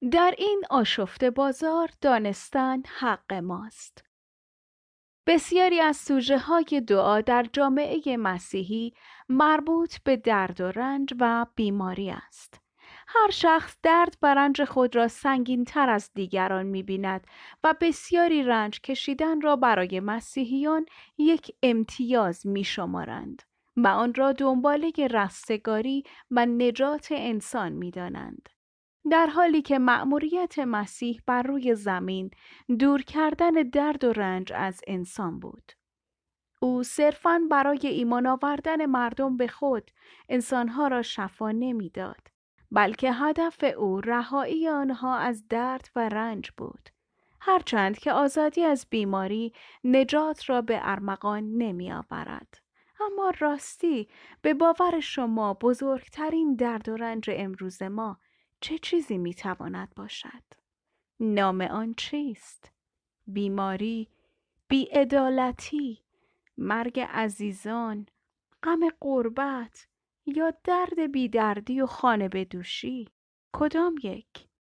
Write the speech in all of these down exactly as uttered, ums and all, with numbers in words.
در این آشفته بازار دانستن حق ماست. بسیاری از سوژه های دعا در جامعه مسیحی مربوط به درد و رنج و بیماری است. هر شخص درد و رنج خود را سنگین تر از دیگران می بیند و بسیاری رنج کشیدن را برای مسیحیان یک امتیاز می شمارند و آن را دنباله رستگاری و نجات انسان می دانند. در حالی که مأموریت مسیح بر روی زمین دور کردن درد و رنج از انسان بود. او صرفاً برای ایمان آوردن مردم به خود انسانها را شفا نمی‌داد، بلکه هدف او رهایی آنها از درد و رنج بود. هرچند که آزادی از بیماری نجات را به ارمغان نمی آورد. اما راستی به باور شما بزرگترین درد و رنج امروز ما چه چیزی می تواند باشد؟ نام آن چیست؟ بیماری، بی‌عدالتی، مرگ عزیزان، غم غربت یا درد بیدردی و خانه بدوشی؟ کدام یک؟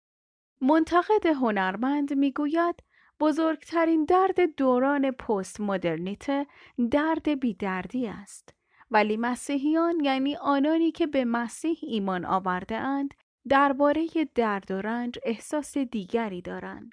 منتقد هنرمند میگوید بزرگترین درد دوران پست مدرنیته درد بیدردی است. ولی مسیحیان، یعنی آنانی که به مسیح ایمان آورده اند، درباره درد و رنج احساس دیگری دارند.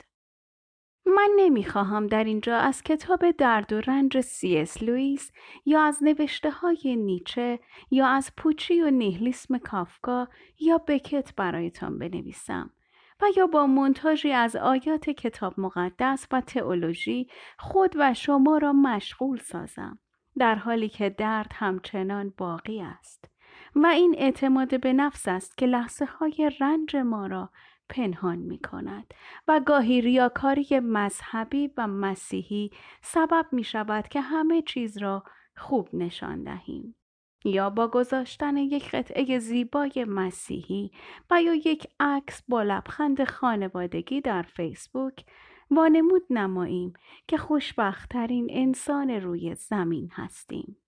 من نمیخواهم در اینجا از کتاب درد و رنج سی اس لوئیس یا از نوشته های نیچه یا از پوچی و نیهیلیسم کافکا یا بکت برایتان بنویسم و یا با مونتاژی از آیات کتاب مقدس و تئولوژی خود و شما را مشغول سازم، در حالی که درد همچنان باقی است. و این اعتماد به نفس است که لحظه های رنج ما را پنهان می کند و گاهی ریاکاری مذهبی و مسیحی سبب می شود که همه چیز را خوب نشان دهیم. یا با گذاشتن یک قطعه زیبای مسیحی و یا یک عکس با لبخند خانوادگی در فیسبوک وانمود نماییم که خوشبخت‌ترین انسان روی زمین هستیم.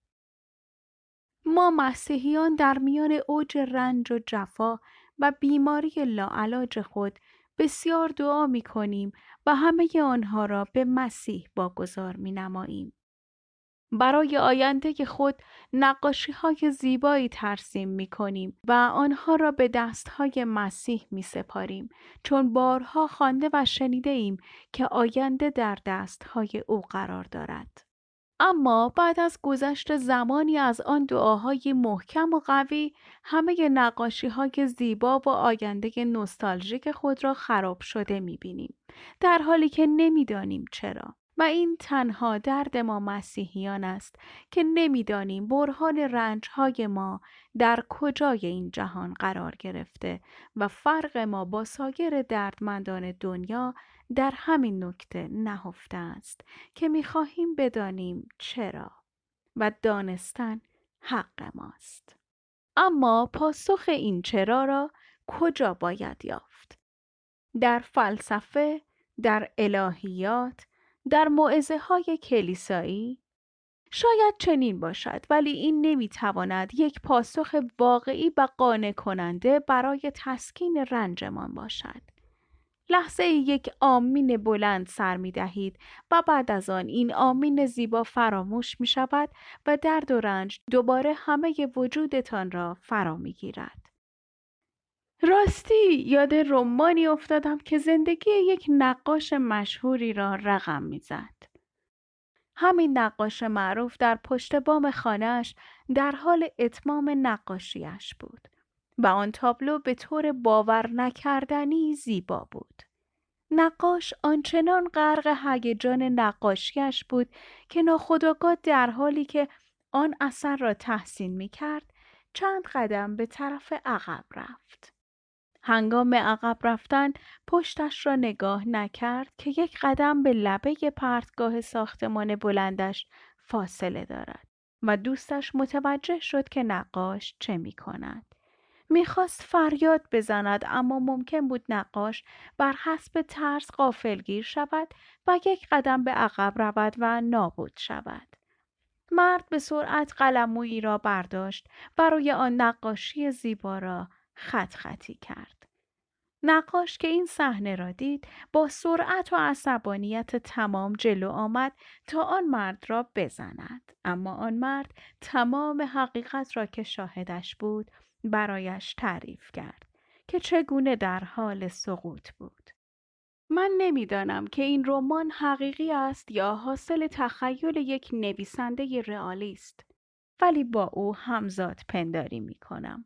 ما مسیحیان در میان اوج رنج و جفا و بیماری لاعلاج خود بسیار دعا می کنیم و همه آنها را به مسیح واگذار می نماییم. برای آینده خود نقاشی های زیبایی ترسیم می کنیم و آنها را به دست های مسیح می سپاریم، چون بارها خوانده و شنیده ایم که آینده در دست های او قرار دارد. اما بعد از گذشت زمانی از آن دعاهای محکم و قوی، همه نقاشی‌های زیبا و آینده نوستالژیک خود را خراب شده می‌بینیم، در حالی که نمی‌دانیم چرا. و این تنها درد ما مسیحیان است که نمی‌دانیم برهان رنج‌های ما در کجای این جهان قرار گرفته و فرق ما با سایر دردمندان دنیا در همین نکته نهفته است که می‌خواهیم بدانیم چرا، و دانستن حق ماست. اما پاسخ این چرا را کجا باید یافت؟ در فلسفه، در الهیات، در موعظه‌های کلیسایی؟ شاید چنین باشد، ولی این نمی‌تواند یک پاسخ واقعی و قانع کننده برای تسکین رنجمان باشد. لحظه یک آمین بلند سر می دهید و بعد از آن این آمین زیبا فراموش می شود و درد و رنج دوباره همه وجودتان را فرا می گیرد. راستی یاد رمانی افتادم که زندگی یک نقاش مشهوری را رقم می زد. همین نقاش معروف در پشت بام خانه‌اش در حال اتمام نقاشیش بود و آن تابلو به طور باور نکردنی زیبا بود. نقاش آنچنان غرق هیجان نقاشیش بود که ناخودآگاه در حالی که آن اثر را تحسین می کرد چند قدم به طرف عقب رفت. هنگام عقب رفتن پشتش را نگاه نکرد که یک قدم به لبه پرتگاه ساختمان بلندش فاصله دارد و دوستش متوجه شد که نقاش چه می کند. میخواست فریاد بزند، اما ممکن بود نقاش بر حسب ترس غافلگیر شود و یک قدم به عقب رود و نابود شود. مرد به سرعت قلمویی را برداشت و روی آن نقاشی زیبا را خط خطی کرد. نقاش که این صحنه را دید با سرعت و عصبانیت تمام جلو آمد تا آن مرد را بزند، اما آن مرد تمام حقیقت را که شاهدش بود برایش تعریف کرد که چگونه در حال سقوط بود. من نمیدانم که این رمان حقیقی است یا حاصل تخیل یک نویسنده رئالیست، ولی با او همزاد پنداری می کنم.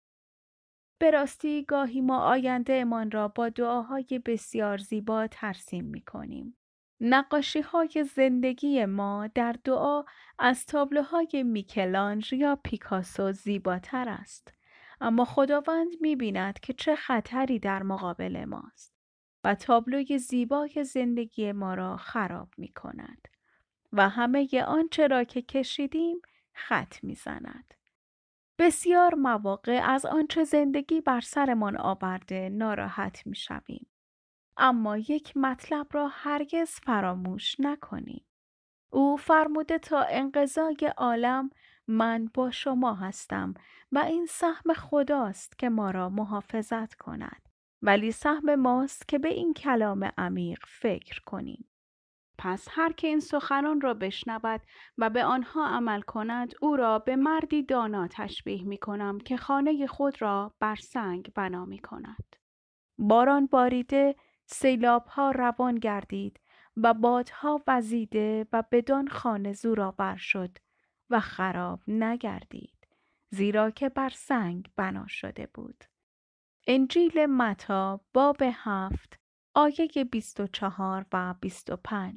به راستی گاهی ما آیندهمان را با دعاهای بسیار زیبا ترسیم می کنیم. نقاشی های زندگی ما در دعا از تابلوهای میکلانج یا پیکاسو زیباتر است. اما خداوند می بیند که چه خطری در مقابل ماست و تابلوی زیبای زندگی ما را خراب می کند و همه آنچه را که کشیدیم خط می زند. بسیار مواقع از آنچه زندگی بر سرمان آورده ناراحت می شویم. اما یک مطلب را هرگز فراموش نکنیم. او فرموده تا انقضای عالم من با شما هستم و این سهم خداست که ما را محافظت کند. ولی سهم ماست که به این کلام عمیق فکر کنیم. پس هر که این سخنان را بشنود و به آنها عمل کند او را به مردی دانا تشبیه می کنم که خانه خود را بر سنگ بنا می کند. باران باریده، سیلاب‌ها روان گردید و بادها وزیده و بدان خانه زورآور شد و خراب نگردید، زیرا که بر سنگ بنا شده بود. انجیل متی باب هفت آیه بیست و چهار و بیست و پنج.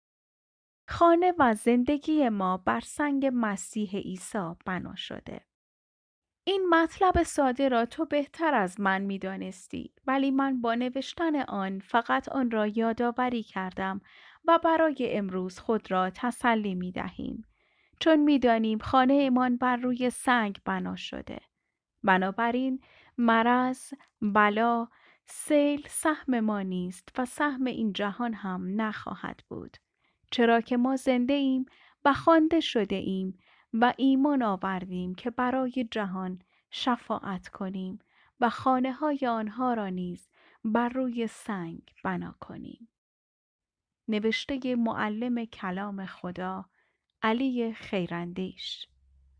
خانه و زندگی ما بر سنگ مسیح عیسی بنا شده. این مطلب ساده را تو بهتر از من می دانستی، ولی من با نوشتن آن فقط آن را یادآوری کردم و برای امروز خود را تسلی می دهیم. چون می دانیم خانه ایمان بر روی سنگ بنا شده. بنابراین مرض، بلا، سیل سهم ما نیست و سهم این جهان هم نخواهد بود. چرا که ما زنده ایم و خوانده شده ایم و ایمان آوردیم که برای جهان شفاعت کنیم و خانه های آنها را نیز بر روی سنگ بنا کنیم. نوشته معلم کلام خدا علی خیراندیش.